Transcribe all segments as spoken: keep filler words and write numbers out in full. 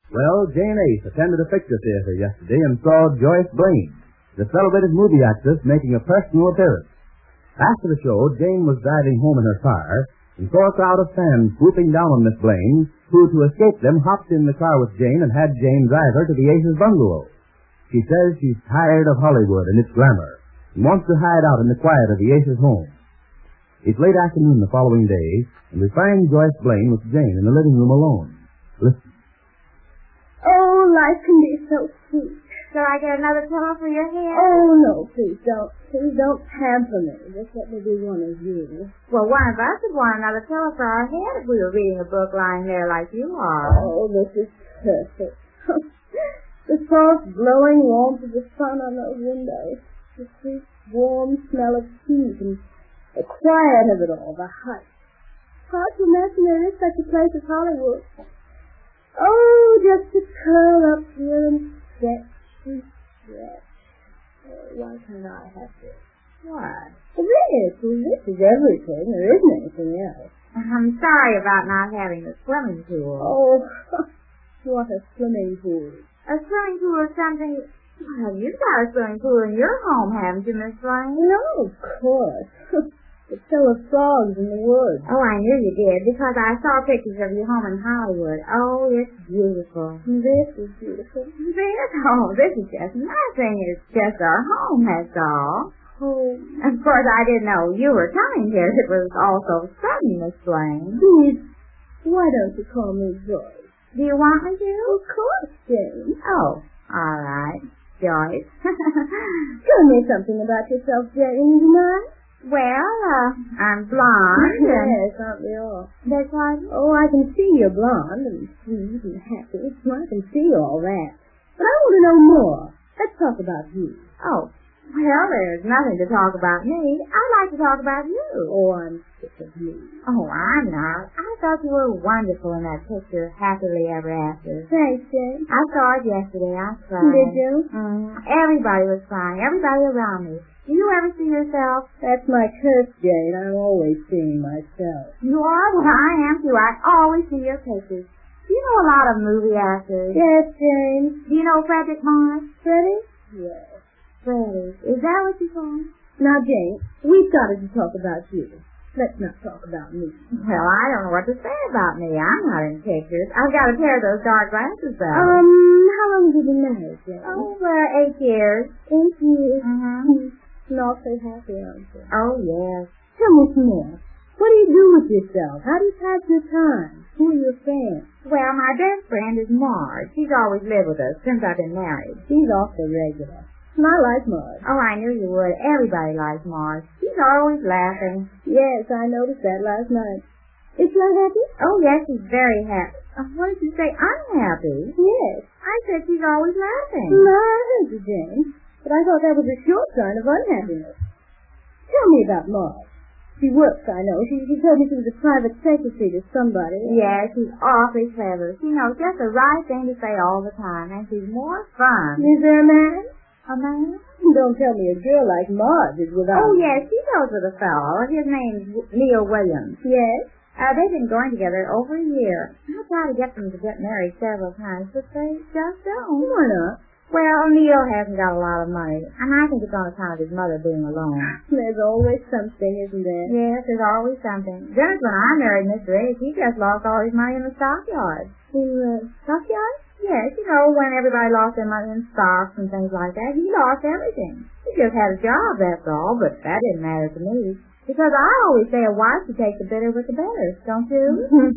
Well, Jane Ace attended a picture theater yesterday and saw Joyce Blaine, the celebrated movie actress, making a personal appearance. After the show, Jane was driving home in her car and saw a crowd of fans swooping down on Miss Blaine, who, to escape them, hopped in the car with Jane and had Jane drive her to the Aces bungalow. She says she's tired of Hollywood and its glamour and wants to hide out in the quiet of the Aces home. It's late afternoon the following day, and we find Joyce Blaine with Jane in the living room alone. Listen. Oh, life can be so sweet. Shall I get another pillow for your head? Oh, no, please don't. Please don't pamper me. Just let me be one of you. Well, one of us would want another pillow for our head if we were reading a book lying there like you are. Oh, this is perfect. The soft, glowing warmth of the sun on those windows. The sweet, warm smell of heat and the quiet of it all, the hush. Hard to imagine there is such a place as Hollywood. Oh, just to curl up here and stretch and stretch. Oh, why can't I have this? What? This, this is everything. There isn't anything else. I'm sorry about not having a swimming pool. Oh, what a swimming pool. A swimming pool is something... Well, you've got a swimming pool in your home, haven't you, Miss Blaine? No, of course. It's full of frogs in the woods. Oh, I knew you did, because I saw pictures of your home in Hollywood. Oh, it's beautiful. This is beautiful. This? Oh, this is just nothing. It's just our home, that's all. Oh. Of course, I didn't know you were coming here. It was all so sudden, Miss Blaine. Please, why don't you call me Joyce? Do you want me to? Of course, Jane. Oh, all right. Joyce. Tell me something about yourself, Jane, you mind? Well, uh, I'm blonde. Yes, aren't we all? That's right. Oh, I can see you're blonde and sweet and happy. I can see all that. But I want to know more. Let's talk about you. Oh, well, there's nothing to talk about me. I'd like to talk about you. Oh, I'm sick of you. Oh, I'm not. I thought you were wonderful in that picture, Happily Ever After. Thanks, Jane. I saw it yesterday. I cried. Did you? Mm, everybody was crying. Everybody around me. Do you ever see yourself? That's my curse, Jane. I'm always seeing myself. You are? Well, I am, too. I always see your pictures. Do you know a lot of movie actors? Yes, Jane. Do you know Frederick Morris? Freddie? Yes. Freddie. Is that what you call him? Now, Jane, we've started to talk about you. Let's not talk about me. Well, I don't know what to say about me. I'm not in pictures. I've got a pair of those dark glasses, though. Um, how long have you been married, Jane? Oh, uh, eight years. Eight years. Mm-hmm. Not so happy, aren't you? Oh, yes. Tell me some more. What do you do with yourself? How do you pass your time? Who are your friends? Well, my best friend is Marge. She's always lived with us since I've been married. She's awfully regular. And I like Marge. Oh, I knew you would. Everybody likes Marge. She's always laughing. Yes, I noticed that last night. Is she unhappy? Oh, yes, she's very happy. Uh, what did you say? Unhappy? Yes. I said she's always laughing. No, I heard you, Jane. But I thought that was a sure sign of unhappiness. Tell me about Marge. She works, I know. She, she told me she was a private secretary to somebody. Yes, she's awfully clever. She knows just the right thing to say all the time, and she's more fun. Is there a man? A man? Don't tell me a girl like Marge is without... Oh, yes, she goes with a fellow. His name's Neil Williams. Yes? Uh, they've been going together over a year. I tried to get them to get married several times, but they just don't. Why not? Well, Neil hasn't got a lot of money, and I think it's on account of his mother being alone. There's always something, isn't there? Yes, there's always something. Then when I married Mister Ace, he just lost all his money in the stockyards. In the stockyards? Yes, you know, when everybody lost their money in stocks and things like that, he lost everything. He just had a job, that's all, but that didn't matter to me. Because I always say a wife should take the bitter with the better, don't you?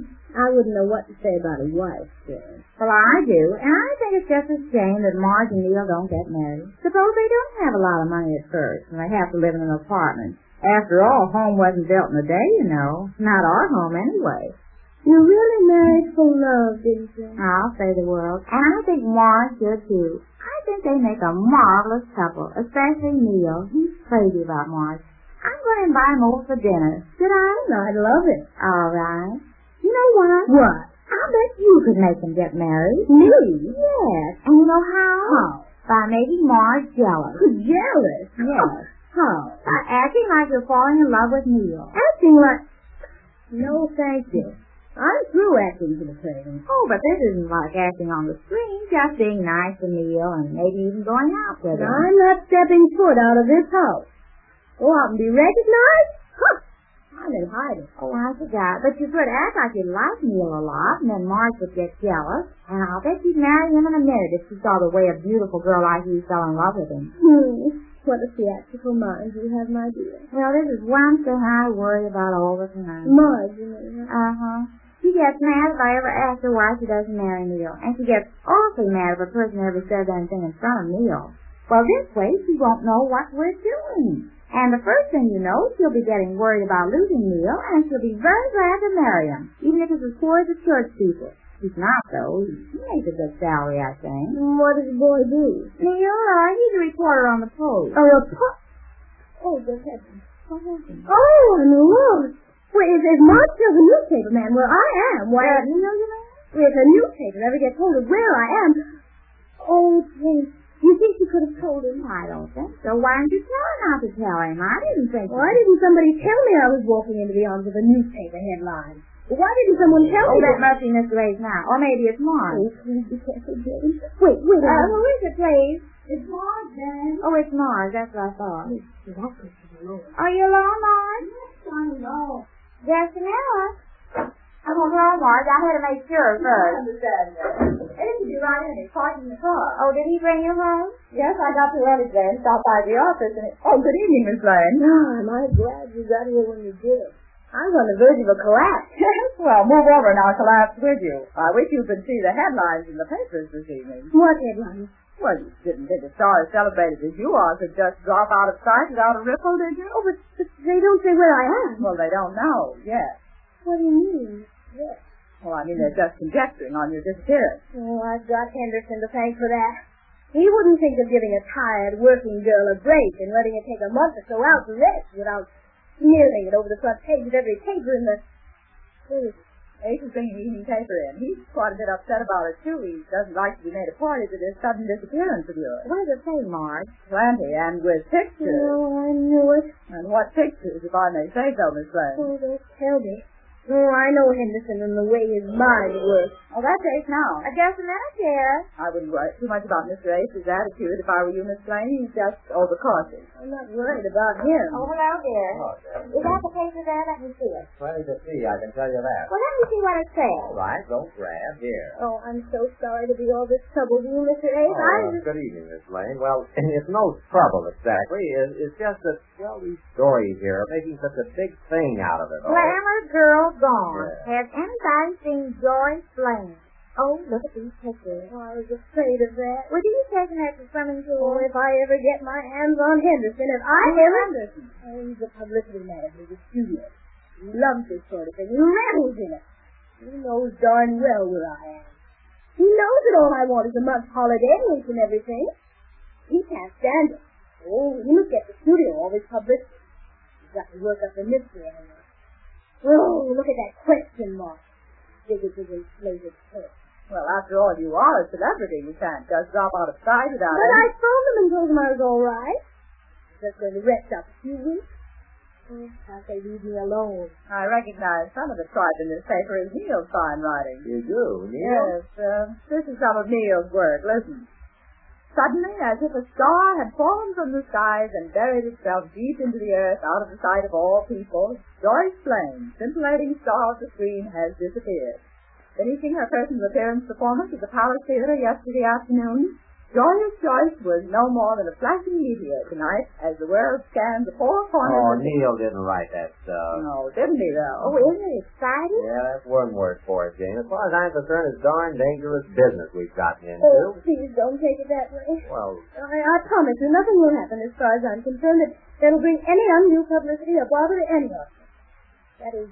I wouldn't know what to say about a wife, Jane. Well, I do, and I think it's just a shame that Marge and Neil don't get married. Suppose they don't have a lot of money at first, and they have to live in an apartment. After all, home wasn't built in a day, you know. Not our home, anyway. You really married for love, didn't you? I'll say the world. And I think Marge should, too. I think they make a marvelous couple, especially Neil. He's crazy about Marge. I'm going to invite him over for dinner. Should I? No, I'd love it. All right. You know what? What? I'll bet you could make them get married. Me? Yes. And you know how? How? By making Marge jealous. Jealous? Yes. How? By acting like you're falling in love with Neil. Acting like... No, thank you. I'm through acting for the train. Oh, but this isn't like acting on the screen, just being nice to Neil and maybe even going out with him. I'm not stepping foot out of this house. Go out and be recognized? Huh. I'm in hiding. Oh, I forgot. But you could act like you like Neil a lot, and then Marge would get jealous. And I'll bet you'd marry him in a minute if she saw the way a beautiful girl like you fell in love with him. Hmm. What a theatrical mind you have, my dear. Well, this is one thing I worry about all the time. Marge, you mean? Uh-huh. She gets mad if I ever ask her why she doesn't marry Neil. And she gets awfully mad if a person ever says anything in front of Neil. Well, this way she won't know what we're doing. And the first thing you know, she'll be getting worried about losing Neil, and she'll be very glad to marry him, even if it's as poor as the church people. He's not, though. He makes a good salary, I think. What does the boy do? Neil, uh, he's a reporter on the Post. A reporter? Oh, good heavens. What happened? Oh, I'm lost. Wait, if, if Marge tells a newspaper man where I am, why... Uh, Neil, you mean? If a newspaper ever gets hold of where I am... Oh, please. You think you could have told him? I don't think so. Why didn't you tell her not to tell him? I didn't think Why didn't somebody tell me I was walking into the arms of a newspaper headline? Why didn't someone tell Oh, me that that? must be Miss Ray's now. Or maybe it's Marge. Oh, please be careful, Jane. Wait, wait a Uh, minute. who is it, please? It's Marge, then. Oh, it's Marge. That's what I thought. Exactly. Are you alone, Marge? Yes, I know. Just a minute. I'm going to call Marge. I had to make sure first. understand that. It be right in. He's parking the car. Oh, did he bring you home? Yes, I got to early today and stopped by the office. And it... Oh, good evening, Miss Lane. Oh, am I glad you got here when you did. I was on the verge of a collapse. Well, move over and I'll collapse with you. I wish you could see the headlines in the papers this evening. What headlines? Well, you didn't think a star as celebrated as you are could just drop out of sight without a ripple, did you? Oh, but, but they don't say where I am. Well, they don't know yet. What do you mean? Yes. Well, I mean, they're just conjecturing on your disappearance. Oh, I've got Henderson to thank for that. He wouldn't think of giving a tired working girl a break and letting her take a month or so out to rest without smearing it over the front page of every paper in the... Ace is bringing evening paper in. He's quite a bit upset about it, too. He doesn't like to be made a party to this sudden disappearance of yours. What does it say, Marge? Plenty, and with pictures. Oh, I knew it. And what pictures, if I may say so, Miss Lane? Oh, don't tell me. Oh, I know Henderson and the way his mind works. Oh, that's Ace now. Uh, just a minute, dear. I wouldn't worry too much about Mister Ace's attitude if I were you, Miss Lane. He's just overcautious. I'm not worried about him. Oh, hello, dear. Oh, dear. Is that the paper there? Let me see it. Plenty to see, I can tell you that. Well, let me see what it says. All right, don't grab. Here. Oh, I'm so sorry to be all this trouble to you, Mister Ace. Oh, I uh, just... good evening, Miss Lane. Well, it's no trouble exactly. It, it's just that, well, these stories here are making such a big thing out of it all. Glamour girl gone. Yeah. Has anybody seen Joyce Blaine? Oh, look at these pictures. Oh, I was afraid of that. Were these taken at the swimming pool? Oh, if I ever get my hands on Henderson, if I ever... Henderson? Oh, he's a publicity man with the studio. He loves this sort of thing. He revels in it. He knows darn well where I am. He knows that all I want is a month's holiday and and everything. He can't stand it. Oh, he must get the studio all this publicity. He's got to work up the mystery anyway. Oh, look at that question mark. Big as an inflated head. Well, after all, you are a celebrity. You can't just drop out of sight without But any... I phoned him and told him I was all right. Just going to rest up a few weeks. Oh, can't they leave me alone? I recognize some of the tripe in this paper as Neil's fine writing. You do, Neil? Yes, uh, this is some of Neil's work. Listen. Suddenly, as if a star had fallen from the skies and buried itself deep into the earth out of the sight of all people, Joyce Blaine, scintillating star of the screen, has disappeared. Finishing her personal appearance performance at the Palace Theater yesterday afternoon, Joyous Joyce was no more than a flashing meteor tonight as the world scanned the four corners Oh, of the... Neil didn't write that stuff. No, didn't he, though? Oh, isn't it exciting? Yeah, that's one word for it, Jane. As far as I'm concerned, it's darn dangerous business we've gotten into. Oh, please don't take it that way. Well, I, I promise you nothing will happen as far as I'm concerned that, that'll bring any undue publicity or bother to any of us. That is,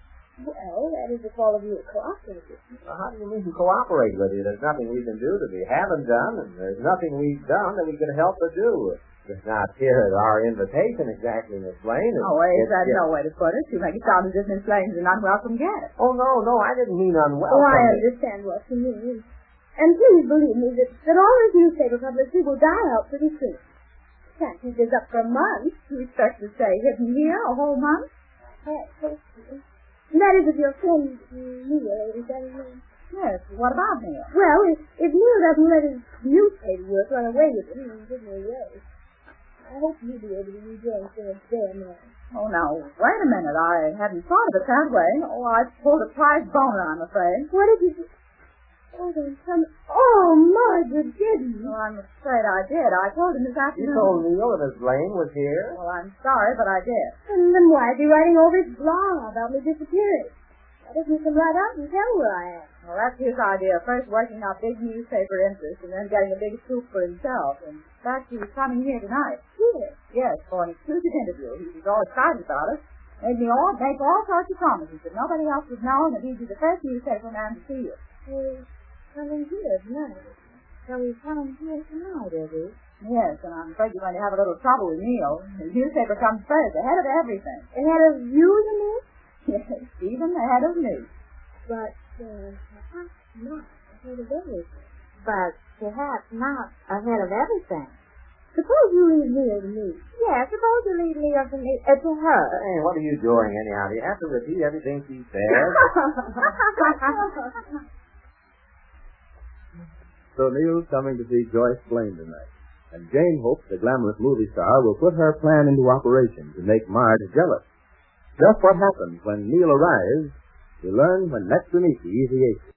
well, that is if all of you are cooperating. how do you mean to cooperate with you? There's nothing we can do that we haven't done, and there's nothing we've done that we can help to do. It's not here at our invitation exactly, Miss Lane. It's, Oh, wait, it's, that's yeah. no way to put it. You make it sound as if Miss Lane's an unwelcome guest. Oh, no, no, I didn't mean unwelcome. Oh, I understand what you mean. And please believe me that, that all this newspaper publicity will die out pretty soon. Can't keep this up for months. You expect to stay hidden here a whole month? Yes, so soon. That is, if your friend Neil is that his name? Yes, what about Neil? Well, if, if Neil doesn't let his newspaper work run away with him and give me away, I hope you'll be able to rejoin Philip there now. Oh, now, wait a minute. I hadn't thought of it that way. Oh, I pulled a prize boner, I'm afraid. What did you do? Oh, then come... Oh, Margaret, didn't you? Well, I'm afraid I did. I told him this You afternoon. told Neil that Miss Blaine was here? Well, I'm sorry, but I did. And then why is he writing over his blog about me disappearing? Why doesn't he come right out and tell where I am? Well, that's his idea. First working out big newspaper interest and then getting a big scoop for himself. In fact, he's coming here tonight. Here? Yes, for an exclusive interview. He was all excited about it. Made me all, make all sorts of promises that nobody else would know and that he'd be the first newspaper man to see you. Well, coming here tonight. So he's coming here tonight, is he? Yes, and I'm afraid you're going to have a little trouble with Neil. His newspaper comes first, ahead of everything. Ahead of you, you mean? Yes, even ahead of me. But, uh, perhaps not ahead of everything. But perhaps not ahead of everything. Suppose you leave Neil to me. Yeah, suppose you leave Neil to me, uh, to her. Hey, what are you doing anyhow? Do you have to repeat everything she says? So Neil's coming to see Joyce Blaine tonight. And Jane hopes the glamorous movie star will put her plan into operation to make Marge jealous. Just what happens when Neil arrives, we learn when next we meet the Easy Ace.